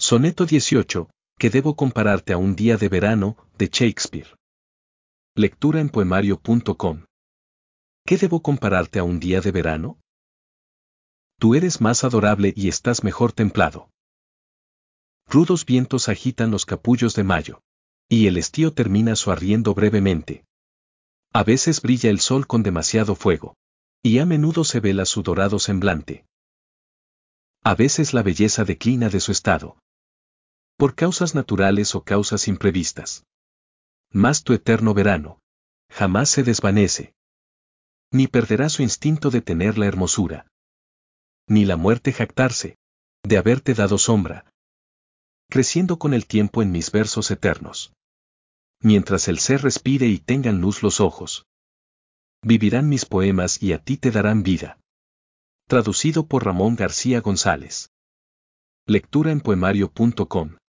Soneto 18, que debo compararte a un día de verano, de Shakespeare. Lectura en poemario.com. ¿Qué debo compararte a un día de verano? Tú eres más adorable y estás mejor templado. Rudos vientos agitan los capullos de mayo. Y el estío termina su arriendo brevemente. A veces brilla el sol con demasiado fuego. Y a menudo se vela su dorado semblante. A veces la belleza declina de su estado. Por causas naturales o causas imprevistas. Mas tu eterno verano jamás se desvanece. Ni perderá su instinto de tener la hermosura. Ni la muerte jactarse de haberte dado sombra. Creciendo con el tiempo en mis versos eternos. Mientras el ser respire y tengan luz los ojos. Vivirán mis poemas y a ti te darán vida. Traducido por Ramón García González. Lectura en poemario.com.